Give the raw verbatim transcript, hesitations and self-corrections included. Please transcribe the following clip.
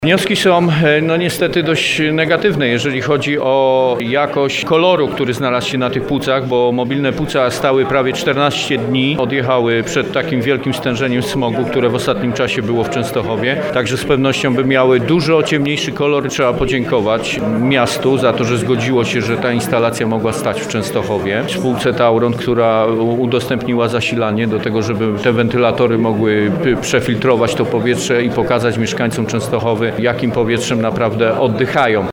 Wnioski są no niestety dość negatywne, jeżeli chodzi o jakość koloru, który znalazł się na tych płucach, bo mobilne płuca stały prawie czternaście dni, odjechały przed takim wielkim stężeniem smogu, które w ostatnim czasie było w Częstochowie, także z pewnością by miały dużo ciemniejszy kolor. Trzeba podziękować miastu za to, że zgodziło się, że ta instalacja mogła stać w Częstochowie. Spółce Tauron, która udostępniła zasilanie do tego, żeby te wentylatory mogły przefiltrować to powietrze i pokazać mieszkańcom Częstochowy, jakim powietrzem naprawdę oddychają.